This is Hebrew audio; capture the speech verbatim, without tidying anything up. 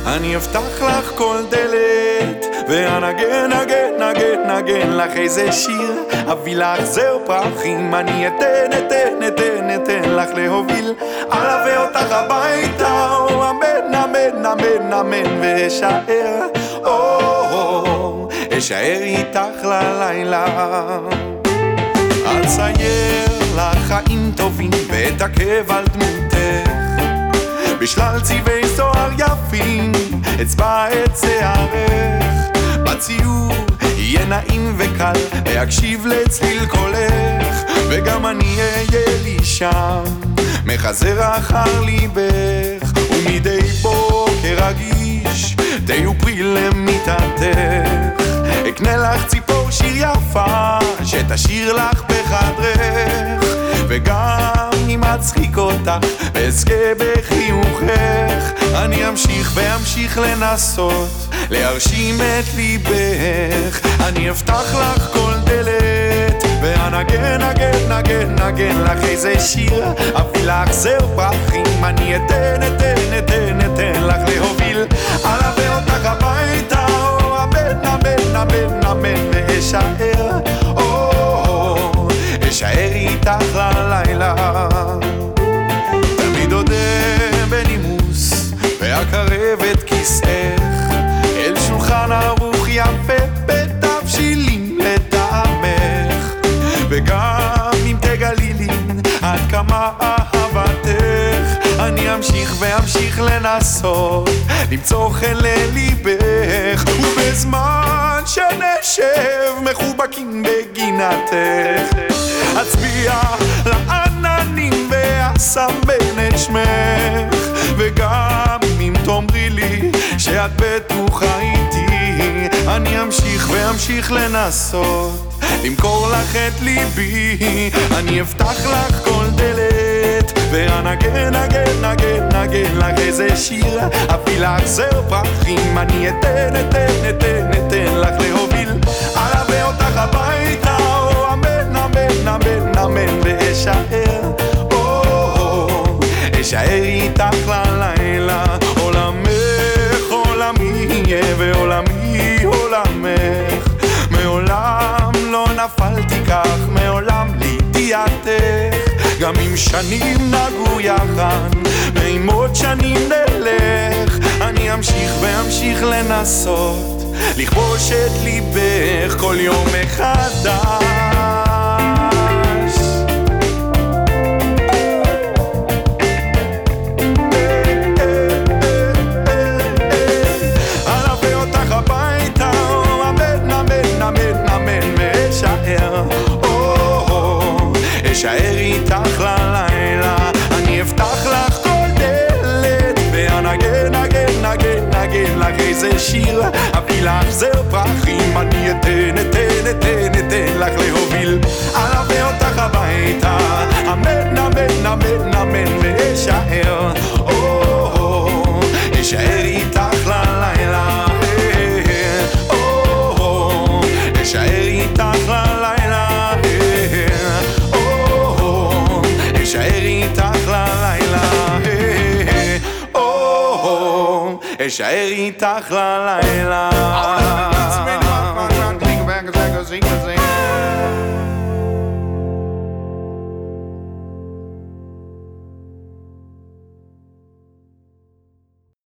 אני אפתח לך כל דלת ואנגן, נגן, נגן, נגן לך איזה שיר, אביא לך זר פרחים, אני אתן, אתן, אתן, אתן לך להוביל, אלווה אותך הביתה, או אמן, אמן, אמן, אמן, ואשאר, או, אשאר איתך ללילה. אצייר לך חיים טובים ואתעכב על דמותך בשלל צבעי זוהר יפים, אצבע את שערך, בציור יהיה נעים וקל להקשיב לצליל קולך, וגם אני אהיה לי שם מחזר אחר ליבך, ומדי בוקר רגיש תהיו פרי למיטתך, אקנה לך ציפור שיר יפה שתשאיר לך בחדרך, וגם אם אצחיק אותך ואזכה בחיוכך, אני אמשיך ואמשיך לנסות להרשים את ליבך, אני אפתח לך כל דלת ואנגן, נגן, נגן, נגן לך איזה שיר, אביא לך זר פרחים, אני אתן, אתן, אתן, אתן לך להוביל, אלווה אותך הביתה, או אמן, אמן, אמן, אמן, ואשאר, או, אשאר איתך ללילה. תמיד אודה בנימוס ואקרב את כיסאך אל שולחן ערוך יפה בתבשילים לטעמך, וגם אם תגלי לי עד כמה אהבתך, אני אמשיך ואמשיך לנסות למצוא חן לליבך, ובזמן שנשב מחובקים בגינתך אצביע לעננים ואסמן את שמך, וגם אם תאמרי לי שאת בטוחה איתי, אני אמשיך ואמשיך לנסות למכור לך את ליבי, אני אפתח לך כל דלת ואנגן, נגן, נגן, נגן לך איזה שיר, אביא לך זר פרחים, אני אתן, אתן, אתן, אתן לך להוביל, אלווה אותך הביתה, או אמן, אמן, אמן, אמן, ואשאר, או, אשאר איתך ללילה, עולמך עולמי ועולמי עולמך, מעולם לא נפלתי כך, מעולם לידיעתך, גם אם שנים נגעו יחד ועם עוד שנים נלך, אני אמשיך ואמשיך לנסות לכבוש את ליבך כל יום מחדש. אלווה אותך הביתה, אמן, אמן, אמן, אמן, ואשאר, או, אשאר איתך ללילה, אני אפתח לך כל דלת ואנגן, נגן, נגן, נגן לך איזה שיר, אביא לך זר פרחים, אני אתן, אתן, אתן, אתן לך להוביל, אלווה אותך הביתה, אמן, אמן, אמן, אמן, ואשאר, או, אשאר איתך ללילה, או, אשאר איתך ללילה, או, אשאר איתך ללילה, או, אשאר איתך ללילה.